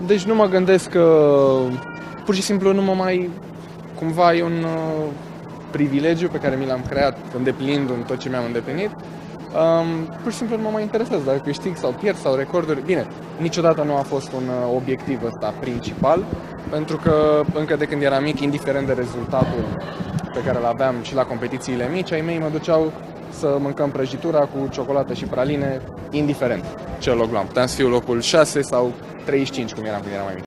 Deci nu mă gândesc că pur și simplu nu mă mai... Cumva e un privilegiu pe care mi l-am creat îndeplinindu-mi tot ce mi-am îndeplinit. Pur și simplu nu mă mai interesează dacă câștig sau pierd sau recorduri. Bine, niciodată nu a fost un obiectiv ăsta principal, pentru că încă de când eram mic, indiferent de rezultatul pe care îl aveam și la competițiile mici, ai mei mă duceau să mâncăm prăjitura cu ciocolată și praline, indiferent ce loc luam. Puteam să fiu locul 6 sau 35, cum eram când eram mai mic.